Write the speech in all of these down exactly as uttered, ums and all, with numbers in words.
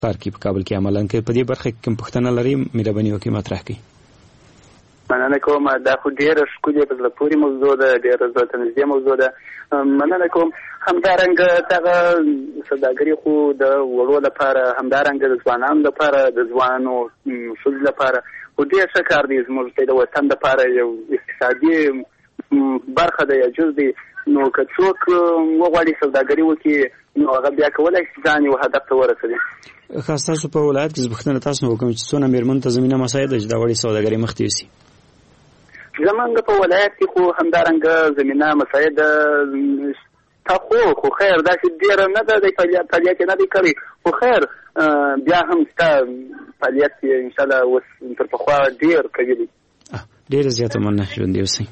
پارکی په کابل کې عملاً کې په دې برخه کې کوم پوښتنه لري مهرباني وکړئ مطرح کړئ. مننه کوم. دا خو ډېره ښکلې په زړه پورې موضوع ده، ډېره زړه ته نږدې موضوع ده. مننه کوم. همدارنګه دغه سوداګري خو د وړو لپاره، همدارنګه د ځوانانو لپاره، د ځوانو ښځو لپاره خو ډېر ښه کار دی. زموږ د وطن لپاره یو اقتصادي برخه ده یا جز دی. نو که څوک وغواړي سوداګري وکړي نو هغه بیا کولی شي ځان یو هدف ته ورسوي. ښه، ستاسو په ولایت کې پوښتنه تاسو نه وکړم چې څونه مېرمنو ته زمینه مساعد ده چې دا وړې سوداګري مخته یوسي؟ زمونږ په ولایت کې خو همدارنګه زمینه مساعد تا خو خو خیر داسې ډېره نه ده، د فعالیت یې نه دی کړی، خو خیر بیا هم ستا فعالیت یې انشاءالله اوس تر پخوا ډېر کوي دی. ډېره زیاته مننه، ژوندي اوسئ.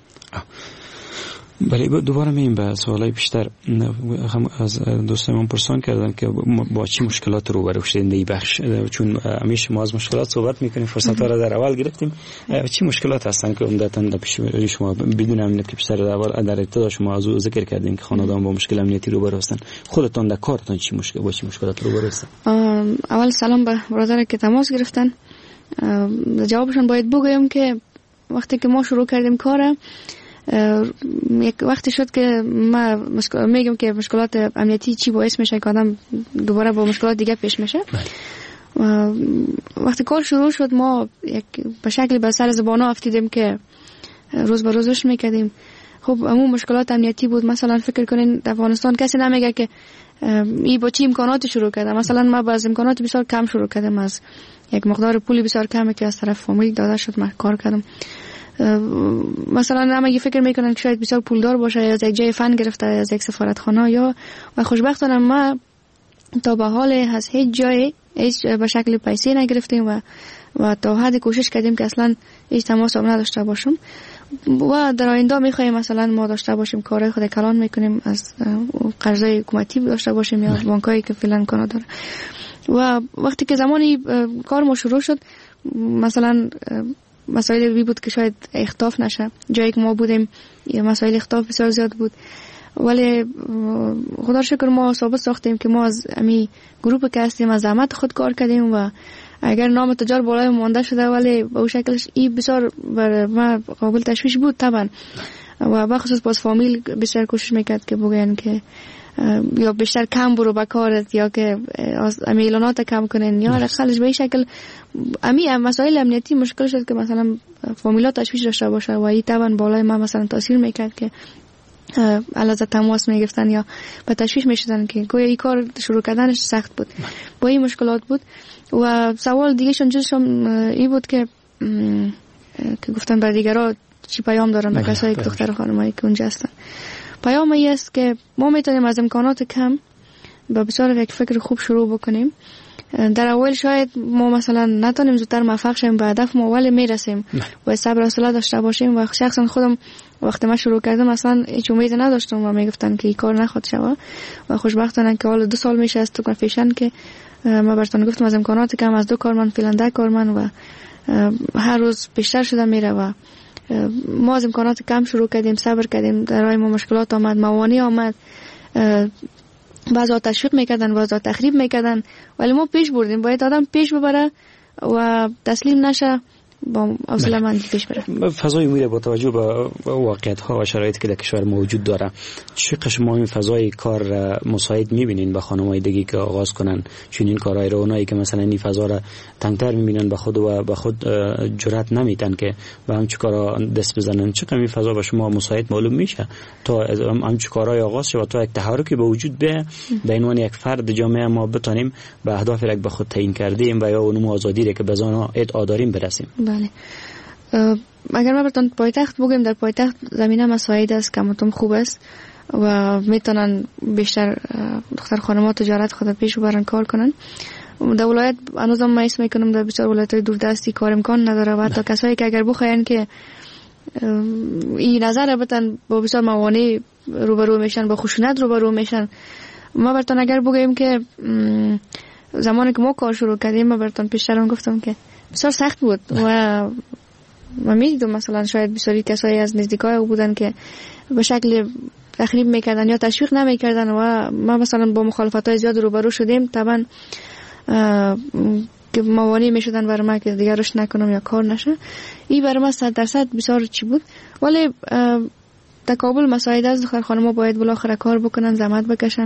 بله، دوباره می‌ایم به سوالای بیشتر. هم از دوستان من پرسان کردن که با چه مشکلات روبرو شدین در این بخش، چون همیشه ما از مشکلات صحبت میکنیم، فرصت ها را در اول گرفتیم. چه مشکلات هستن که عمدتاً در پیش شما بدون امنیت که بیشتر در اول در ابتدا شما از ذکر کردیم که خانواده‌ها با مشکل امنیتی روبرو هستن، خودتون در کارتون چه مشکل با چه مشکلات روبرو هستن؟ اول سلام به برادر که تماس گرفتن. جوابشون باید بگویم که وقتی که ما شروع کردیم کار، یک وقتی شد که ما میگم که مشکلات امنیتی چی باعث میشه که آدم دوباره با مشکلات دیگه پیش میشه. وقتی کار شروع شد ما یک به شکلی به سر زبانا افتیدیم که روز به روزش میکردیم. خب همون مشکلات امنیتی بود. مثلا فکر کنین در افغانستان کسی نمیگه که ای با چی امکانات شروع کرده. مثلا ما با از امکانات بسیار کم شروع کردم، از یک مقدار پولی بسیار کمی که از طرف فامیل داده شد ما کار کردم. مثلا همه فکر میکنن که شاید بسیار پولدار باشه یا از یک جای فن گرفته یا از یک سفارتخانه، یا و خوشبختانه ما تا به حال از هیچ جای هیچ به شکل پیسه نگرفتیم و و تا حد کوشش کردیم که اصلا هیچ تماس هم نداشته باشیم و در آینده میخوایم مثلا ما داشته باشیم کارهای خود کلان میکنیم، از قرضای حکومتی داشته باشیم یا بانکایی که فعلا امکانات داره. و وقتی که زمانی کار ما شروع شد مثلا مسائل بی بود که شاید اختلاف نشه. جایی که ما بودیم مسائل اختلاف بسیار زیاد بود، ولی خدا شکر ما ثابت ساختیم که ما از امی گروه که هستیم از زحمت خود کار کردیم و اگر نام تجار بالای مانده شده ولی به اون شکلش این بسیار بر ما قابل تشویش بود طبعا. و بخصوص باز فامیل بسیار کوشش میکرد که بگوین که یا بیشتر کم برو به کارت یا که امی اعلانات کم کنین یا رخلش به این شکل. امی مسائل امنیتی مشکل شد که مثلا فامیلات تشویش داشته باشه و این طبعا بالای ما مثلا تاثیر میکرد که علاوه تماس میگفتن یا به تشویش میشدن که گویا این کار شروع کردنش سخت بود. با این مشکلات بود. و سوال دیگه شون جزشون این بود که که گفتن بر دیگرها چی پیام دارن به کسایی که دختر و خانمایی که اونجا هستن. پیام ای است که ما میتونیم از امکانات کم با بسیار یک فکر خوب شروع بکنیم. در اول شاید ما مثلا نتونیم زودتر موفق شیم به هدف ما، ولی میرسیم و صبر و حوصله داشته باشیم. و شخصا خودم وقتی من شروع کردم اصلا هیچ امید نداشتم و میگفتن که این کار نخواد شوه و خوشبختانه که حالا دو سال میشه از تو کنفیشن که ما براتون گفتم از امکانات کم از دو کارمند فعلا ده کارمند و هر روز بیشتر شده میره و ما از امکانات کم شروع کردیم، صبر کردیم، در راه ما مشکلات آمد، موانع آمد، بعضا تشویق میکردن بعضا تخریب میکردن، ولی ما پیش بردیم. باید آدم پیش ببره و تسلیم نشه، با حوصله مندی پیش بره. فضای امید با توجه به واقعیت ها و شرایطی که در کشور موجود داره، چقدر شما این فضای کار مساعد میبینین به خانم‌های دیگه که آغاز کنن چنین کارهای رو، اونایی که مثلا این فضا را تنگتر میبینن به خود و به خود جرأت نمیتن که به همچین کارا دست بزنن، چقدر این فضا به شما مساعد معلوم میشه تا همچین کارهای آغاز شه و تا یک تحرکی به وجود بیاد به عنوان یک فرد جامعه ما بتونیم به اهدافی که به خود تعیین کردیم و یا اون آزادی که به آن ادعا داریم برسیم؟ بله. اگر ما براتون پایتخت بگیم، در پایتخت زمینه مساعد است، کمتون خوب است و میتونن بیشتر دختر خانم‌ها تجارت خود پیش ببرن، کار کنن. در ولایت هنوزم ما اسم میکنم در بسیار ولایت‌های دوردستی کار امکان نداره و حتی کسایی که اگر بخواین که این نظر بتن با بسیار موانع روبرو میشن، با خشونت روبرو میشن. ما براتون اگر بگیم که زمانی که ما کار شروع کردیم، ما براتون پیشترم گفتم که بسیار سخت بود و من میدیدم مثلا شاید بسیاری کسایی از نزدیکای او بودن که به شکل تخریب میکردن یا تشویق نمیکردن و ما مثلا با مخالفت‌های زیاد روبرو شدیم. طبعا که موانع میشدن برای من که دیگه رشد نکنم یا کار نشه. این برای من صد درصد بسیار چی بود. ولی در کابل مساعد از دختر خانم ها باید بالاخره کار بکنن، زحمت بکشن،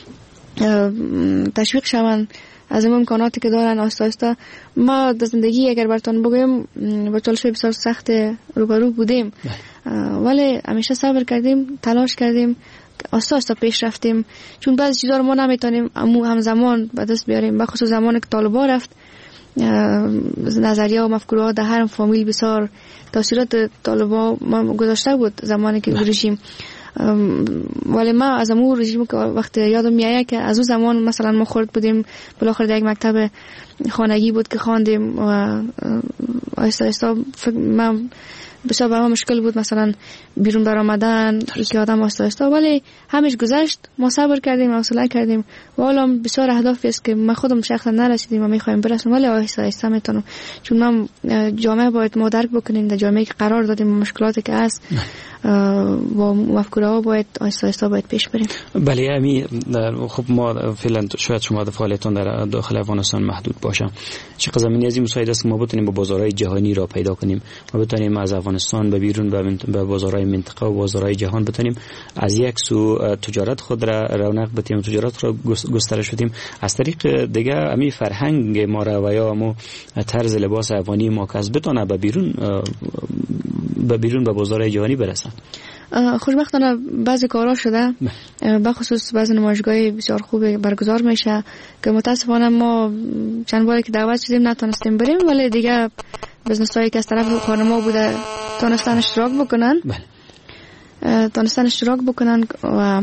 تشویق شون از این امکاناتی که دارن. آستا آستا ما در زندگی اگر براتون بگویم با چالش‌های بسیار سخت روبرو بودیم، ولی همیشه صبر کردیم، تلاش کردیم، آستا آستا پیش رفتیم. چون بعضی چیزا رو ما نمیتونیم همزمان به دست بیاریم. بخصوص زمانی که طالبا رفت، نظریه و مفکوره ها در هر فامیل بسیار تاثیرات طالبا ما گذاشته بود زمانی که رژیم. ولی ما از اون رژیم که وقت یادم میایه که از اون زمان مثلا ما خورد بودیم، بالاخره در یک مکتب خانگی بود که خواندیم و آیستا آیستا من بسیار برام مشکل بود مثلا بیرون برآمدن یکی آدم آیستا آیستا، ولی همش گذشت. ما صبر کردیم، حوصله کردیم و حالا بسیار اهدافی است که ما خودم شخصا نرسیدیم و میخوایم برسیم، ولی آیستا آیستا میتونم. چون ما جامعه باید ما درک بکنیم، در جامعه که قرار دادیم مشکلاتی که هست و مفکوره ها باید آیستا آیستا باید پیش بریم. بله امی خب ما فعلا شاید شما در فعالیتون در داخل افغانستان محدود باشه. چه زمینی از این مساعد است که ما بتونیم با بازارهای جهانی را پیدا کنیم، ما بتونیم از افغانستان به بیرون به بازارهای منطقه و بازارهای جهان بتونیم از یک سو تجارت خود را رونق بدیم، تجارت را گسترش بدیم، از طریق دیگه امی فرهنگ ما را و یا ما طرز لباس افغانی ما که از بتونه به بیرون به بیرون به بازارهای جهانی برسه. خوشبختانه بعضی کارا شده، بخصوص بعضی نمایشگاهی بسیار خوب برگزار میشه که متاسفانه ما چند باری که دعوت شدیم نتونستیم بریم، ولی دیگه بزنس هایی که از طرف خانما بوده تونستن اشتراک بکنن تونستن اشتراک بکنن و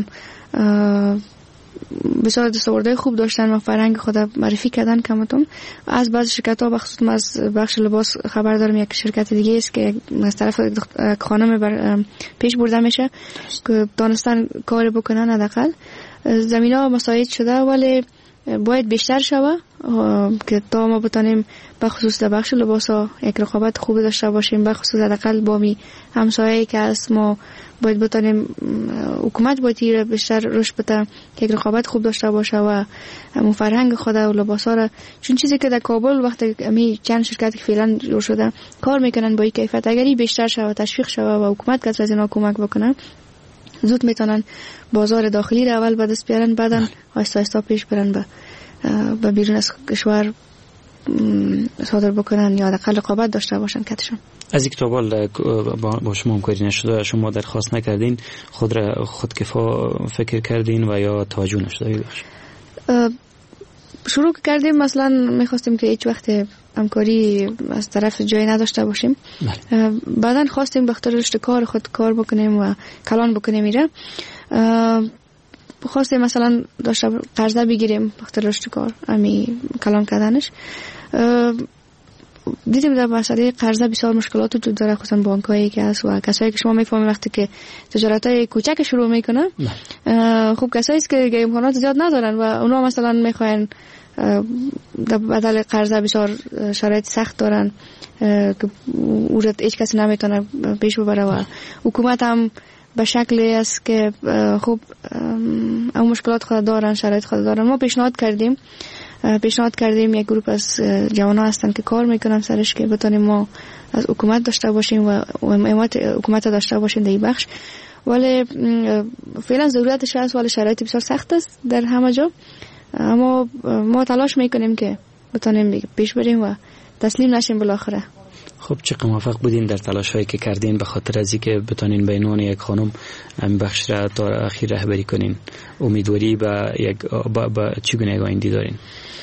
بسیار دستاوردهای خوب داشتن و فرهنگ خود معرفی کردن کمتون. از بعض شرکت ها بخصوص از بخش لباس خبر دارم یک شرکت دیگه است که از طرف خانم بر پیش برده میشه که دانستن کار بکنن. حداقل زمین ها مساعد شده، ولی باید بیشتر شوه که تا ما بتانیم بخصوص در بخش لباس ها یک رقابت خوب داشته باشیم. بخصوص حداقل با می همسایه‌ای که هست ما باید بتانیم، حکومت باید بیشتر رشد بده که یک رقابت خوب داشته باشه و همون فرهنگ خود و لباس ها را. چون چیزی که در کابل وقتی می چند شرکتی که فعلا جور شده کار میکنن با این کیفیت، اگری بیشتر شوه، تشویق شوه و حکومت که از اینا کمک بکنه، زود میتونن بازار داخلی را اول به دست بیارن، بعدن آهسته آهسته پیش برن به به بیرون از کشور صادر بکنن یا حداقل رقابت داشته باشن کتشون. از یک تابال با شما همکاری نشده، شما درخواست نکردین، خود را خودکفا فکر کردین و یا توجه نشده؟ شروع کردیم، مثلا میخواستیم که هیچ وقت همکاری از طرف جایی نداشته باشیم. بعدن خواستیم به خاطر رشد کار خود کار بکنیم و کلان بکنیم. میره خواستیم مثلا داشته قرضه بگیریم به خاطر رشد کار، امی کلان کردنش. دیدیم در مسئله قرضه بسیار مشکلات وجود داره، خصوصا بانکایی که هست و کسایی که شما میفهمید وقتی که تجارتای کوچک شروع میکنن، خب کسایی است که امکانات زیاد ندارن و اونا مثلا میخواین در بدل قرضه بسیار شرایط سخت دارن که اون هیچ کسی نمیتونه پیش ببره و حکومت هم به شکلی است که خب اون مشکلات خود دارن، شرایط خود دارن. ما پیشنهاد کردیم پیشنهاد کردیم یک گروه از جوانا هستن که کار میکنن سرش که بتونیم ما از حکومت داشته باشیم و حمایت حکومت داشته باشیم در این بخش، ولی فعلا ضرورتش هست ولی شرایط بسیار سخت است در همه جا. اما ما تلاش میکنیم که بتونیم پیش بریم و تسلیم نشیم بالاخره. خب چقدر موفق بودین در تلاش هایی که کردین به خاطر از اینکه بتونین به عنوان یک خانم این بخش را تا اخیر رهبری کنین؟ امیدواری به یک با, با چگونه یک آینده دارین؟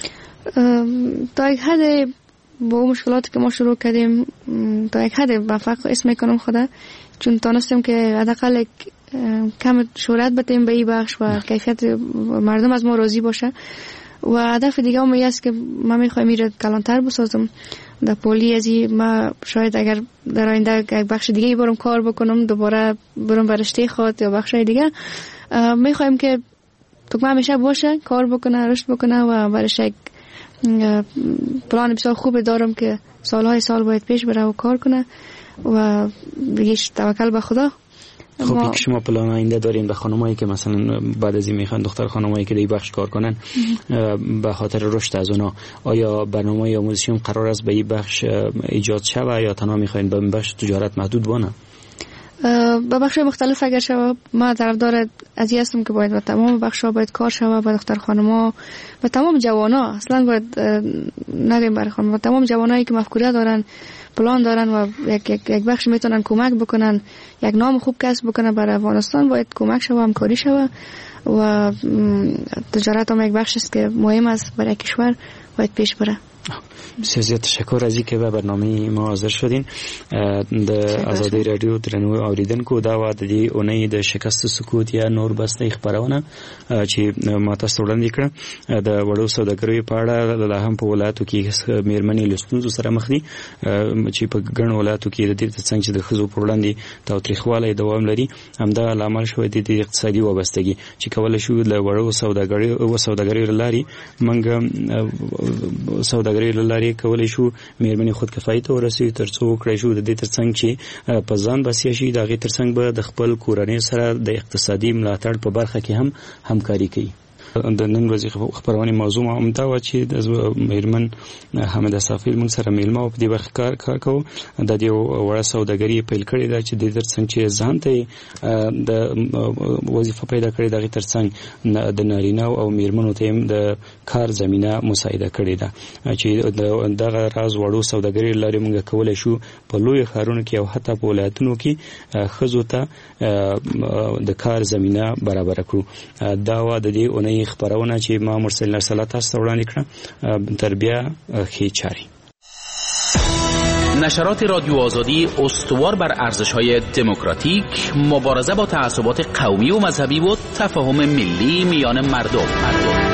تا یک حد با اون مشکلاتی که ما شروع کردیم تا یک حد موفق اسم میکنم خدا، چون تونستیم که حداقل کم شهرت بدیم به این بخش و کیفیت مردم از ما راضی باشه. و هدف دیگه هم است که ما میخوایم میره کلانتر بسازم در پولی ازی. ما شاید اگر در آینده یک بخش دیگه برم کار بکنم، دوباره برم برشته خود یا بخش دیگه، میخوایم که تو همیشه باشه، کار بکنه، رشد بکنه و برش یک پلان بسیار خوب دارم که سالهای سال باید پیش بره و کار کنه و دیگه توکل به خدا خب ما... شما پلان آینده دارین به خانمایی که مثلا بعد از این میخوان دختر خانمایی که در بخش کار کنن به خاطر رشد از اونا، آیا برنامه آموزشی قرار است به این بخش ایجاد شود یا تنها میخواین به بخش تجارت محدود بانه؟ به بخش مختلف اگر شود، ما طرفدار از این هستم که باید به تمام بخش‌ها باید کار شود، به دختر خانم‌ها، به تمام جوانا، اصلا باید نریم برای خانم، به تمام جوانایی که مفکوره دارن، پلان دارن و یک یک یک بخش میتونن کمک بکنن، یک نام خوب کسب بکنن برای افغانستان، باید کمک شود، همکاری شود و تجارت هم یک بخش است که مهم است برای کشور، باید پیش بره. بسیار تشکر از اینکه به برنامه ما حاضر شدین. د آزادی رادیو درنو اوریدونکو دا و د دې اونۍ د شکست سکوت یا نور بسته خبرونه چې ما تاسو وړاندې کړه د وړو سوداګریو په اړه د هم په ولایتو کې میرمنې لستونزو سره مخ دي چې په ګڼ ولایتو کې د دې څنګه چې د خزو په وړاندې تاوتریخوالی دوام لري، همدا لامل شوی دی د اقتصادي وابستګي چې کولای شو د وړو سوداګریو او سوداګریو لاري منګ سوداګریو لاري کولای شو میرمنې خودکفایي ته ورسوي، ترڅو کړی شو د دې ترڅنګ چې په ځان بسیا شي، د هغې ترڅنګ به د خپل کورنۍ سره د اقتصادي ملاتړ په برخه کې هم همکاري کوي. د نن ورځې خبرونه موضوع هم دا و چې د میرمن حمد صافی موږ سره میلمه او په دې برخه کار کار کوو. د دې وړه سوداګري پیل کړې ده چې د دې ترڅنګ چې ځان ته د وظیفه پیدا کړې ده، ترڅنګ د نارینه او میرمنو ته هم د کار زمينه مساعده کړې ده چې دغه راز وړو سوداګري لري موږ کولای شو په لوی ښارونو کې او حتی په ولایتونو کې ښځو ته د کار زمينه برابر کړو. دا و د دې اونۍ خبرونه چې ما مرسل نرسله تاسو ته وړاندې کړه. تربیه ښې چارې. نشرات رادیو آزادی استوار بر ارزش‌های دموکراتیک، مبارزه با تعصبات قومی و مذهبی و تفاهم ملی میان مردم.